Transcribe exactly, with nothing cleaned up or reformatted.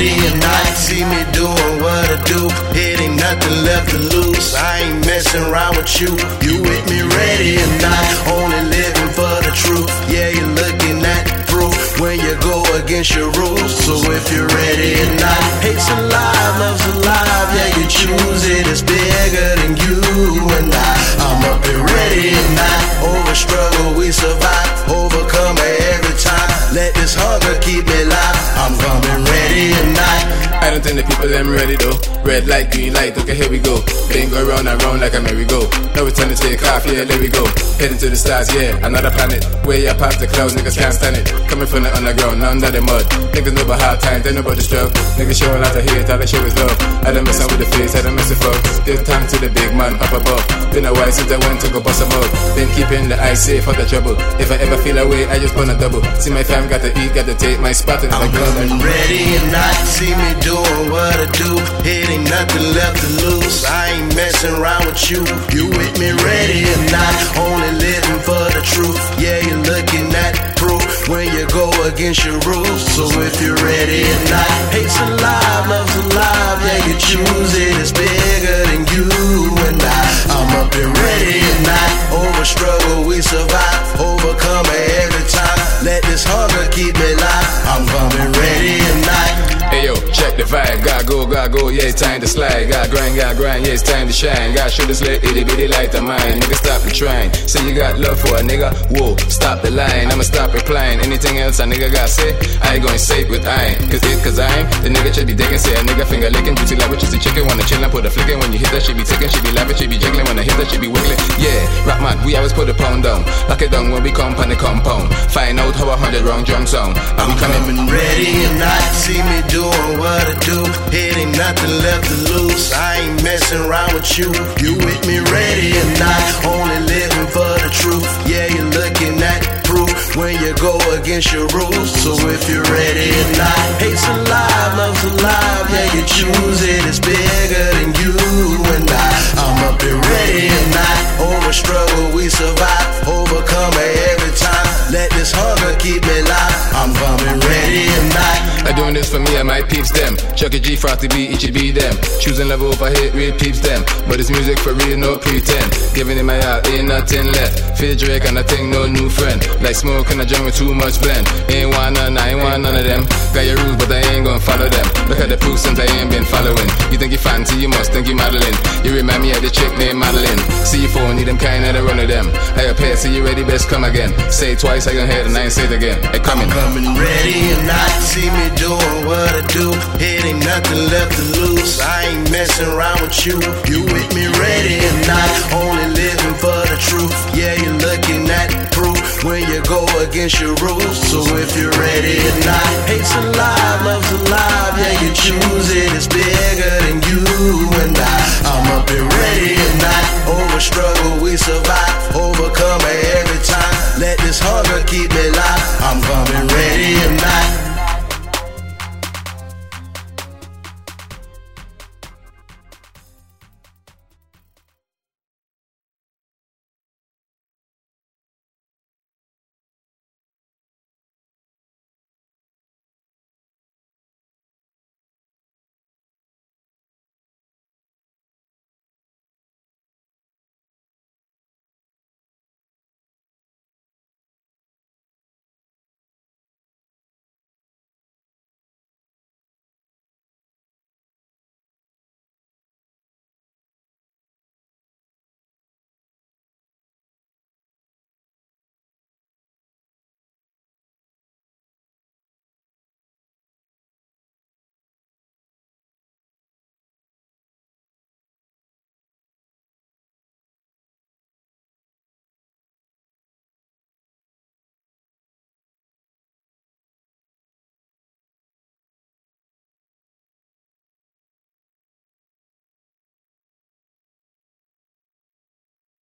ready or not. See me doing what I do. It ain't nothing left to lose. I ain't messing around with you. You with me ready or not. Only living for the truth. Yeah, you're looking at proof when you go against your rules. So if you're ready or not, hate's alive, love's alive. Yeah, you choose it. It's bigger than you and I. I'm up and ready or not. Over struggle we survive. Overcome it every time. Let this hunger keep me alive. I'm coming ready or not. I don't think the people them ready though. Red light, green light, okay here we go. Then go round and round like a merry-go. Now it's time to take off, yeah, there we go. Heading to the stars, yeah, another planet. Way up past the clouds, niggas can't stand it. Coming from the underground, under the mud. Niggas know about hard times, they know about the struggle. Niggas show a lot of hate, all they show is love. I don't mess with the face, I don't mess with fuck. Give time to the big man up above. Been a while since I went to go bust a mug. Been keeping the eyes safe for the trouble. If I ever feel away, I just wanna double. See my fam, gotta eat, gotta take my spot in the I'm coming ready or not. See me doing what I do. It ain't nothing left to lose. I ain't messing around with you. You with me ready or not. Only living for the truth. Yeah, you're looking at proof when you go against your rules. So if you're ready or not, hate's alive, love's alive. Yeah, you choose it. It's bigger than you and I. I'm up and ready or not. Over struggle we survive. Overcome it every time. Let this hunger keep me alive. I'm coming ready or not. Hey yo, check the vibe. Gotta go, gotta go, yeah, it's time to slide. Gotta grind, gotta grind, yeah, it's time to shine. Gotta show this little itty bitty light of mine. Nigga, stop the trying. Say you got love for a nigga, whoa, stop the line. I'ma stop replying. Anything else a nigga gotta say, I ain't gonna say it with I ain't. Cause it, cause I ain't. The nigga should be digging, say a nigga finger licking. Juicy like with juicy chicken. Wanna chill and put a flicking. When you hit that, she be ticking, she be laughing, she be jiggling. When I hit that, she be wiggling. Yeah, rap man, we always put a pound down. Lock it down when we come on the compound. Find out how a hundred wrong drum sound. Are we coming? I'm ready or not. See me doing what I do. It ain't nothing left to lose. I ain't messing around with you. You with me ready or not. Only living for the truth. Yeah, you're looking at proof when you go against your rules. So if you're ready or not, hate's alive, love's alive. Yeah, you choose it. It's bigger than you and I. I'm up and ready or not. Over struggle we survive. Overcome it every time. Let this hunger keep me alive. I'm coming ready or not. I'm doing this for me and my peeps them. Chuck a G, Frosty B, Itchy B them. Choosing level over hate, real peeps them. But it's music for real, no pretend. Giving it my all, ain't nothing left. Feel Drake and I think no new friend. Like smoke and I join with too much blend. Ain't want none, I ain't want none of them. Got your rules, but I ain't gonna follow them. Look at the proof since I ain't been following. You think you fancy, you must think you modeling. You remind me of the chick named Madeline. See you phone, need them kind of the run of them. I appear, see you ready, best come again. Say it twice, I gon' hear it and I ain't say it again. I coming. I'm coming ready or not. See me doing what I do. It ain't nothing left to lose. I ain't messing around with you. You with me ready or not. Only living for the truth. Yeah, you're looking at proof when you go against your rules. So if you're ready or not, hate's alive, love's alive. Yeah, you choose it. It's bigger than you and I. I'm up and ready or not. Over struggle we survive. Overcome